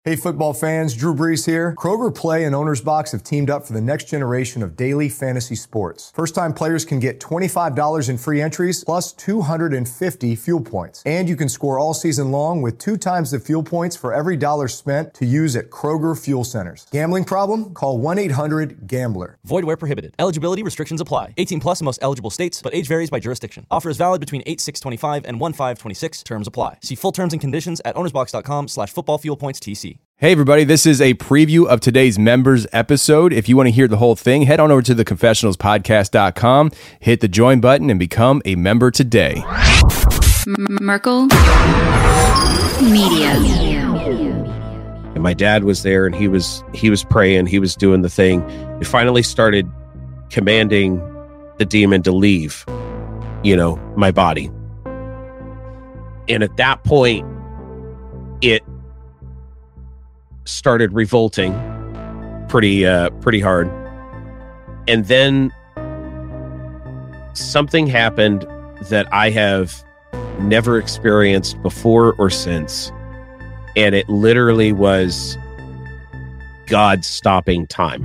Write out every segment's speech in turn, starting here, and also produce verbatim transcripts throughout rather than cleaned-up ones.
Hey football fans, Drew Brees here. Kroger Play and Owner's Box have teamed up for the next generation of daily fantasy sports. First-time players can get twenty-five dollars in free entries plus two hundred fifty fuel points. And you can score all season long with two times the fuel points for every dollar spent to use at Kroger Fuel Centers. Gambling problem? Call one eight hundred gambler. Void where prohibited. Eligibility restrictions apply. eighteen plus in most eligible states, but age varies by jurisdiction. Offer is valid between eight six twenty-five and one five twenty-six. Terms apply. See full terms and conditions at ownersbox.com slash football fuel points TC. Hey everybody, this is a preview of today's members episode. If you want to hear the whole thing, head on over to the confessionals podcast dot com, hit the join button, and become a member today. Merkel Media. And my dad was there, and he was he was praying, he was doing the thing. It finally started commanding the demon to leave, you know, my body. And at that point, it started revolting pretty uh pretty hard. And then something happened that I have never experienced before or since, and it literally was God stopping time.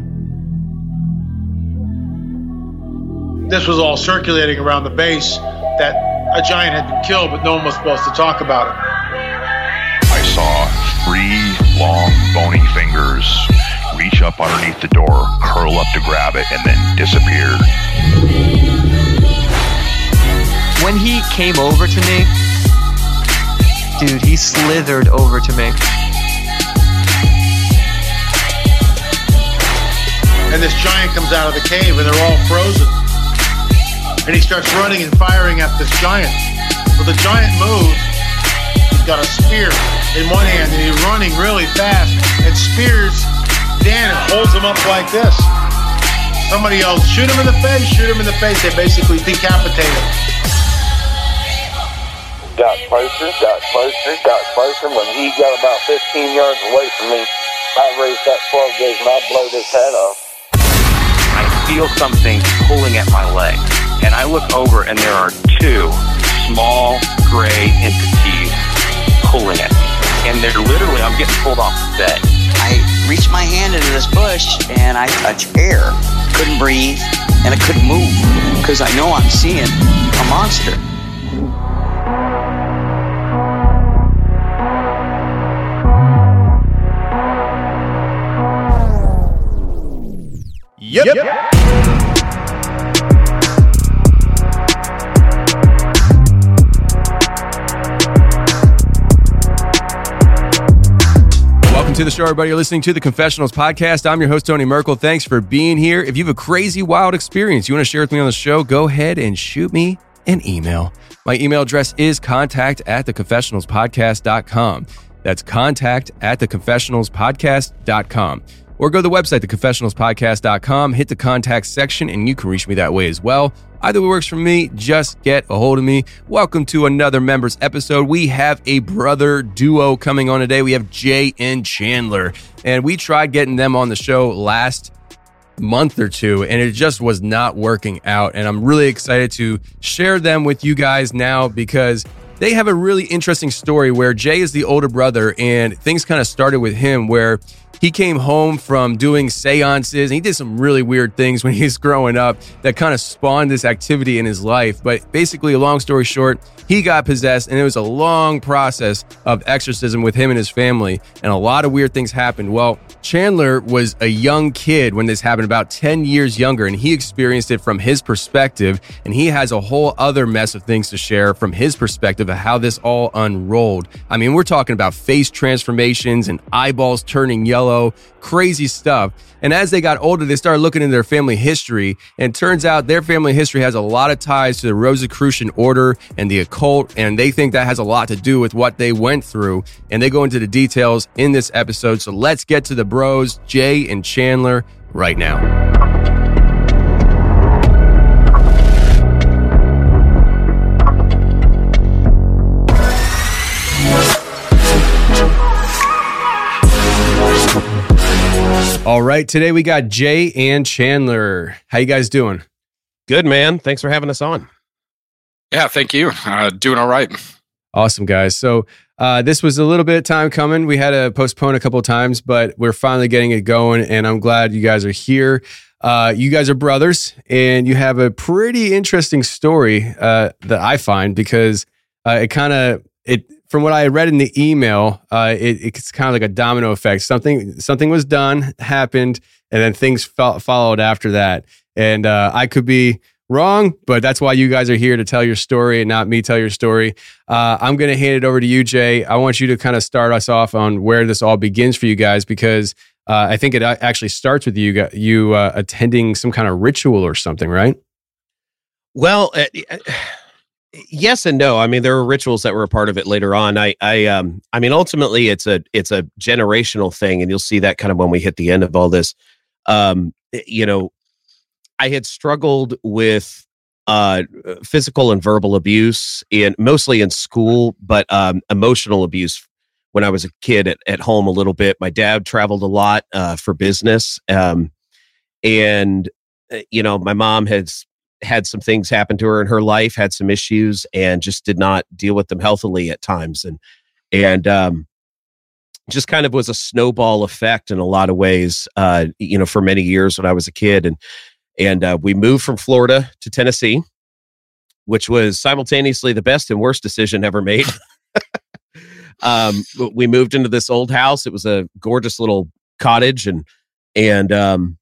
This was all circulating around the base that a giant had been killed, but no one was supposed to talk about it. I saw three long, bony fingers reach up underneath the door, curl up to grab it, and then disappear. When he came over to me, dude, he slithered over to me. And this giant comes out of the cave, and they're all frozen. And he starts running and firing at this giant. Well, the giant moves. He's got a spear in one hand, and he's running really fast and spears Dan and holds him up like this. Somebody else, shoot him in the face, shoot him in the face. They basically decapitate him. Got closer, got closer, got closer. When he got about fifteen yards away from me, I raised that twelve gauge and I blowed his head off. I feel something pulling at my leg, and I look over, and there are two small gray entities pulling at me. And they're literally, I'm getting pulled off the bed. I reached my hand into this bush and I touched air. Couldn't breathe and I couldn't move because I know I'm seeing a monster. Yep. yep. Welcome to the show, everybody. You're listening to the Confessionals Podcast. I'm your host, Tony Merkel. Thanks for being here. If you have a crazy, wild experience you want to share with me on the show, go ahead and shoot me an email. My email address is contact at the confessionals podcast dot com. That's contact at the confessionals podcast dot com. Or go to the website, the confessionals podcast dot com, hit the contact section, and you can reach me that way as well. Either way works for me, just get a hold of me. Welcome to another members episode. We have a brother duo coming on today. We have Jay and Chandler, and we tried getting them on the show last month or two, and it just was not working out. And I'm really excited to share them with you guys now because they have a really interesting story where Jay is the older brother, and things kind of started with him where he came home from doing seances, and he did some really weird things when he was growing up that kind of spawned this activity in his life. But basically, a long story short, he got possessed, and it was a long process of exorcism with him and his family, and a lot of weird things happened. Well, Chandler was a young kid when this happened, about ten years younger, and he experienced it from his perspective, and he has a whole other mess of things to share from his perspective of how this all unrolled. I mean, we're talking about face transformations and eyeballs turning yellow, crazy stuff. And as they got older, they started looking into their family history, and it turns out their family history has a lot of ties to the Rosicrucian order and the occult, and they think that has a lot to do with what they went through, and they go into the details in this episode. So let's get to the bros, Jay and Chandler, right now. All right, today we got Jay and Chandler. How you guys doing? Good, man. Thanks for having us on. Yeah, thank you. Uh, doing all right. Awesome, guys. So uh, this was a little bit of time coming. We had to postpone a couple of times, but we're finally getting it going, and I'm glad you guys are here. Uh, you guys are brothers, and you have a pretty interesting story uh, that I find, because uh, it kind of it from what I read in the email, uh, it, it's kind of like a domino effect. Something something was done, happened, and then things fo- followed after that. And uh, I could be wrong, but that's why you guys are here, to tell your story and not me tell your story. Uh, I'm going to hand it over to you, Jay. I want you to kind of start us off on where this all begins for you guys, because uh, I think it actually starts with you you uh, attending some kind of ritual or something, right? Well, uh, yes and no. I mean, there were rituals that were a part of it later on. I, I, um, I mean, ultimately, it's a it's a generational thing, and you'll see that kind of when we hit the end of all this. Um, you know. I had struggled with uh, physical and verbal abuse, in mostly in school, but um, emotional abuse when I was a kid at, at home a little bit. My dad traveled a lot uh, for business. Um, and, you know, my mom has had some things happen to her in her life, had some issues, and just did not deal with them healthily at times. And, and um, just kind of was a snowball effect in a lot of ways, uh, you know, for many years when I was a kid. And, And uh, we moved from Florida to Tennessee, which was simultaneously the best and worst decision ever made. um, we moved into this old house. It was a gorgeous little cottage, and and um,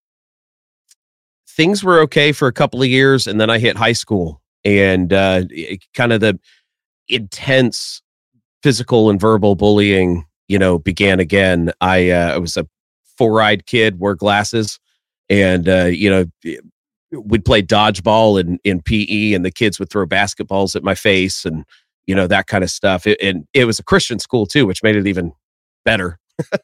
things were okay for a couple of years. And then I hit high school, and uh, it, kind of the intense physical and verbal bullying, you know, began again. I, uh, I was a four-eyed kid, wore glasses. And, uh, you know, we'd play dodgeball in, in P E, and the kids would throw basketballs at my face, and, you know, that kind of stuff. It, and it was a Christian school too, which made it even better.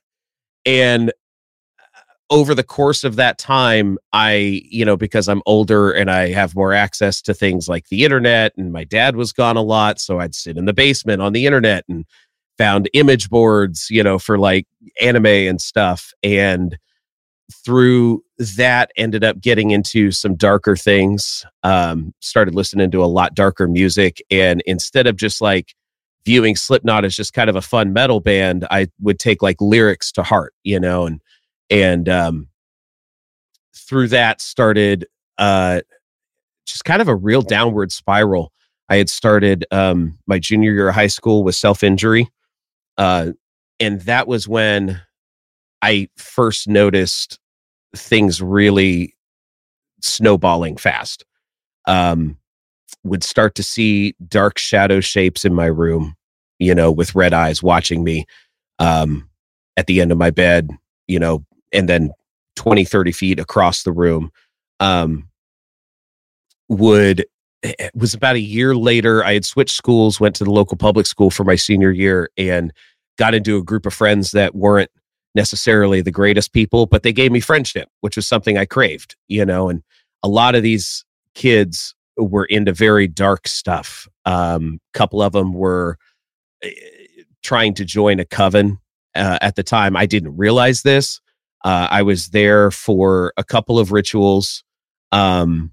And over the course of that time, I, you know, because I'm older and I have more access to things like the internet, and my dad was gone a lot, so I'd sit in the basement on the internet and found image boards, you know, for like anime and stuff. And through that, ended up getting into some darker things, um, started listening to a lot darker music. And instead of just like viewing Slipknot as just kind of a fun metal band, I would take like lyrics to heart, you know, and, and, um, through that started, uh, just kind of a real downward spiral. I had started, um, my junior year of high school with self-injury. Uh, and that was when I first noticed things really snowballing fast. Um, would start to see dark shadow shapes in my room, you know, with red eyes watching me, um, at the end of my bed, you know, and then twenty, thirty feet across the room. Um, would, it was about a year later, I had switched schools, went to the local public school for my senior year, and got into a group of friends that weren't necessarily the greatest people, but they gave me friendship, which was something I craved, you know. And a lot of these kids were into very dark stuff. Um, a couple of them were uh, trying to join a coven uh, at the time. I didn't realize this. Uh, I was there for a couple of rituals, um,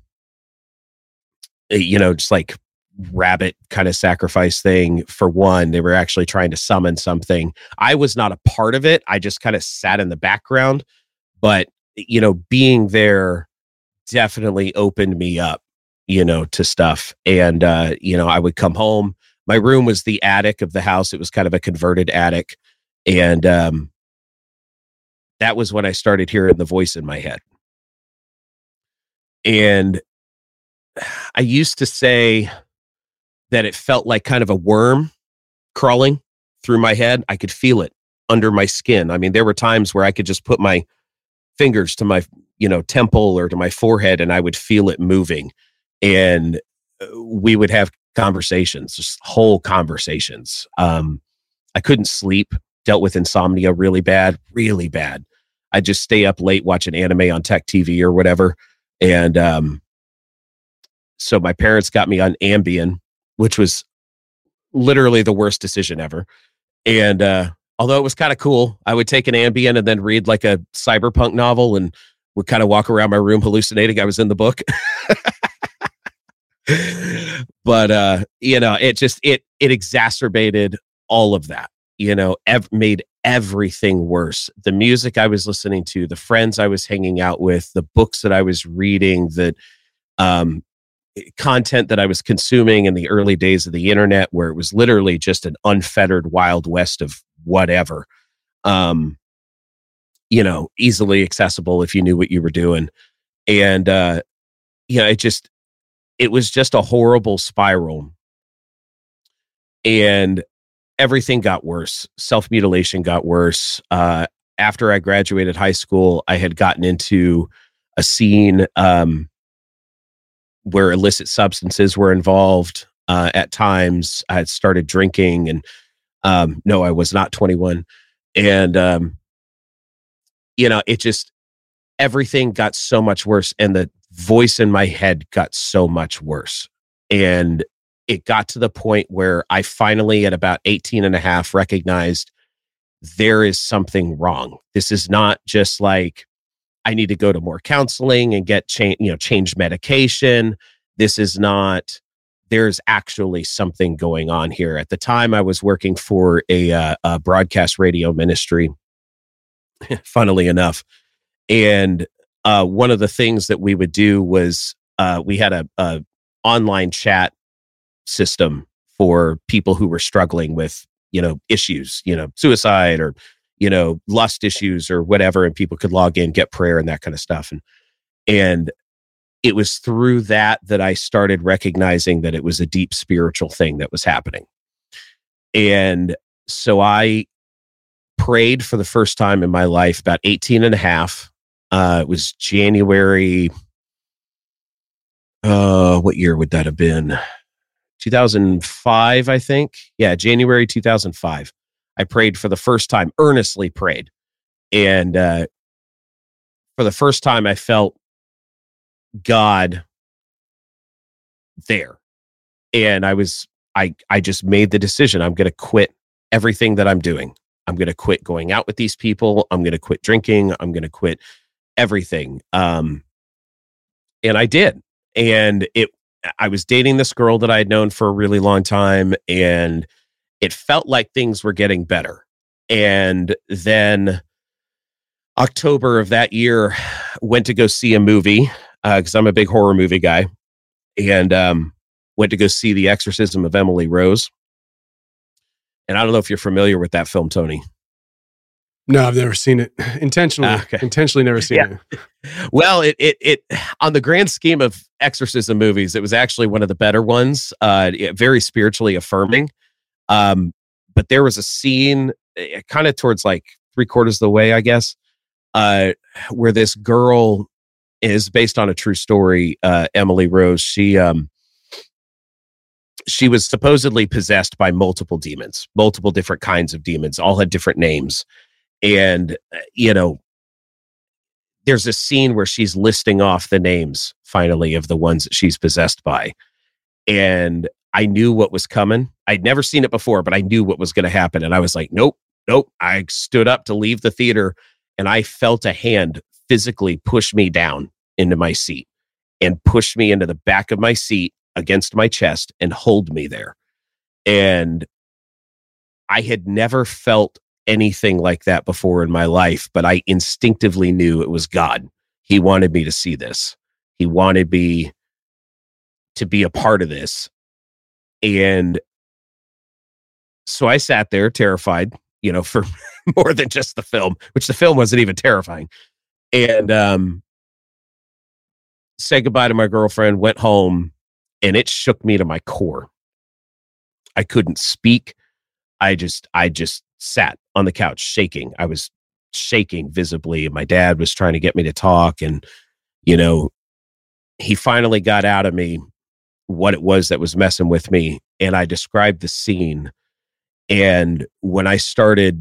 you know, just like rabbit kind of sacrifice thing. For one, they were actually trying to summon something. I was not a part of it. I just kind of sat in the background, but, you know, being there definitely opened me up, you know, to stuff. And, uh, you know, I would come home. My room was the attic of the house. It was kind of a converted attic. And, um, that was when I started hearing the voice in my head. And I used to say that it felt like kind of a worm crawling through my head. I could feel it under my skin. I mean, there were times where I could just put my fingers to my, you know, temple or to my forehead, and I would feel it moving. And we would have conversations, just whole conversations. Um, I couldn't sleep, dealt with insomnia really bad, really bad. I'd just stay up late watching anime on Tech T V or whatever. And um, so my parents got me on Ambien, which was literally the worst decision ever. And uh, although it was kind of cool, I would take an Ambien and then read like a cyberpunk novel and would kind of walk around my room hallucinating I was in the book. but, uh, you know, it just, it, it exacerbated all of that, you know, ev- made everything worse. The music I was listening to, the friends I was hanging out with, the books that I was reading, that, um, content that I was consuming in the early days of the internet, where it was literally just an unfettered wild west of whatever, um, you know, easily accessible if you knew what you were doing. And, uh, you know, it just, it was just a horrible spiral. And everything got worse. Self-mutilation got worse. Uh, after I graduated high school, I had gotten into a scene, um, where illicit substances were involved. Uh, at times I had started drinking, and, um, no, I was not twenty-one. And, um, you know, it just, everything got so much worse, and the voice in my head got so much worse. And it got to the point where I finally, at about eighteen and a half, recognized there is something wrong. This is not just like, I need to go to more counseling and get change, you know, change medication. This is not, there's actually something going on here. At the time, I was working for a, uh, a broadcast radio ministry, funnily enough. And uh, one of the things that we would do was uh, we had a, a online chat system for people who were struggling with, you know, issues, you know, suicide or, you know, lust issues or whatever, and people could log in, get prayer and that kind of stuff. And, and it was through that that I started recognizing that it was a deep spiritual thing that was happening. And so I prayed for the first time in my life, about eighteen and a half. Uh, it was January, uh, what year would that have been? two thousand five, I think. Yeah, January two thousand five. I prayed for the first time, earnestly prayed. And uh, for the first time, I felt God there. And I was, I, I just made the decision. I'm going to quit everything that I'm doing. I'm going to quit going out with these people. I'm going to quit drinking. I'm going to quit everything. Um, and I did. And it, I was dating this girl that I had known for a really long time, and it felt like things were getting better. And then October of that year, went to go see a movie, because uh, I'm a big horror movie guy, and um, went to go see The Exorcism of Emily Rose. And I don't know if you're familiar with that film, Tony. No, I've never seen it. Intentionally, Ah, okay. intentionally never seen Yeah. it. Well, it, it, it, on the grand scheme of exorcism movies, it was actually one of the better ones, uh, it- very spiritually affirming. Um, but there was a scene uh, kind of towards like three quarters of the way, I guess, uh, where this girl is based on a true story. Uh, Emily Rose, she, um, she was supposedly possessed by multiple demons, multiple different kinds of demons, all had different names. And, uh, you know, there's a scene where she's listing off the names finally of the ones that she's possessed by. And I knew what was coming. I'd never seen it before, but I knew what was going to happen. And I was like, nope, nope. I stood up to leave the theater, and I felt a hand physically push me down into my seat and push me into the back of my seat against my chest and hold me there. And I had never felt anything like that before in my life, but I instinctively knew it was God. He wanted me to see this. He wanted me to be a part of this. And so I sat there terrified, you know, for more than just the film, which the film wasn't even terrifying. And um, said goodbye to my girlfriend, went home, and it shook me to my core. I couldn't speak. I just, I just sat on the couch shaking. I was shaking visibly. My dad was trying to get me to talk, and, you know, he finally got out of me what it was that was messing with me. And I described the scene. And when I started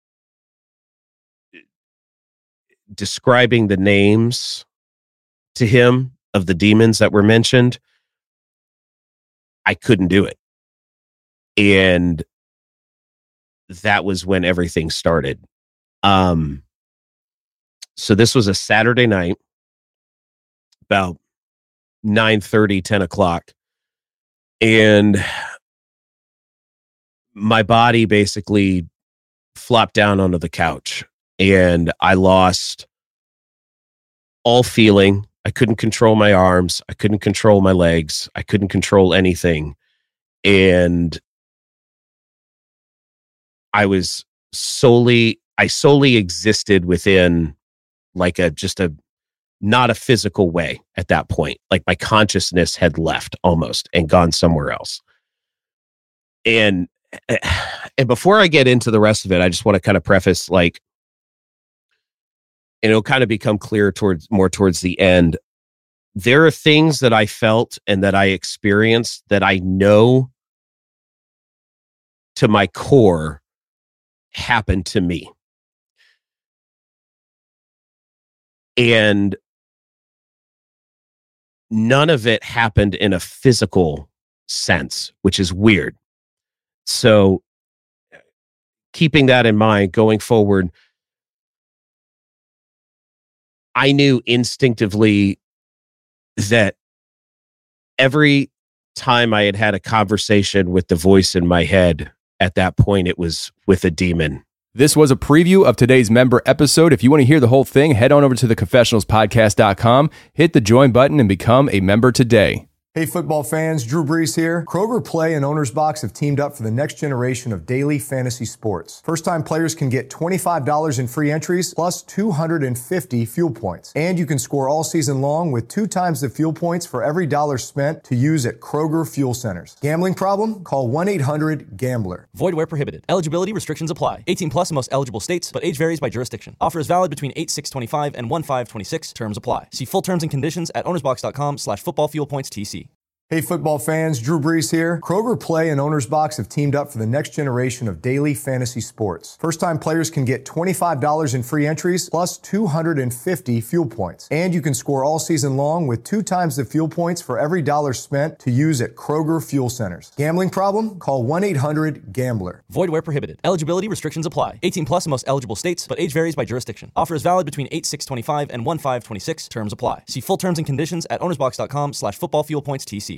describing the names to him of the demons that were mentioned, I couldn't do it. And that was when everything started. Um, so this was a Saturday night, about nine thirty, ten o'clock. And my body basically flopped down onto the couch, and I lost all feeling. I couldn't control my arms. I couldn't control my legs. I couldn't control anything. And I was solely, I solely existed within like a, just a, not a physical way at that point. Like my consciousness had left almost and gone somewhere else. And, and before I get into the rest of it, I just want to kind of preface, like, and it'll kind of become clear towards more towards the end. There are things that I felt and that I experienced that I know to my core happened to me. And none of it happened in a physical sense, which is weird. So keeping that in mind going forward, I knew instinctively that every time I had had a conversation with the voice in my head, at that point, it was with a demon. This was a preview of today's member episode. If you want to hear the whole thing, head on over to the confessionals podcast dot com, hit the join button, and become a member today. Hey football fans, Drew Brees here. Kroger Play and Owner's Box have teamed up for the next generation of daily fantasy sports. First-time players can get twenty-five dollars in free entries plus two hundred fifty fuel points. And you can score all season long with two times the fuel points for every dollar spent to use at Kroger Fuel Centers. Gambling problem? Call one eight hundred gambler. Void where prohibited. Eligibility restrictions apply. eighteen plus in most eligible states, but age varies by jurisdiction. Offer is valid between eight six twenty-five and one five twenty-six. Terms apply. See full terms and conditions at owner's box dot com slash football fuel points T C. Hey football fans, Drew Brees here. Kroger Play and Owner's Box have teamed up for the next generation of daily fantasy sports. First-time players can get twenty-five dollars in free entries plus two hundred fifty fuel points. And you can score all season long with two times the fuel points for every dollar spent to use at Kroger Fuel Centers. Gambling problem? Call one eight hundred gambler. Void where prohibited. Eligibility restrictions apply. eighteen plus in most eligible states, but age varies by jurisdiction. Offer is valid between eight six twenty-five and one five twenty-six. Terms apply. See full terms and conditions at owner's box dot com slash football fuel points T C.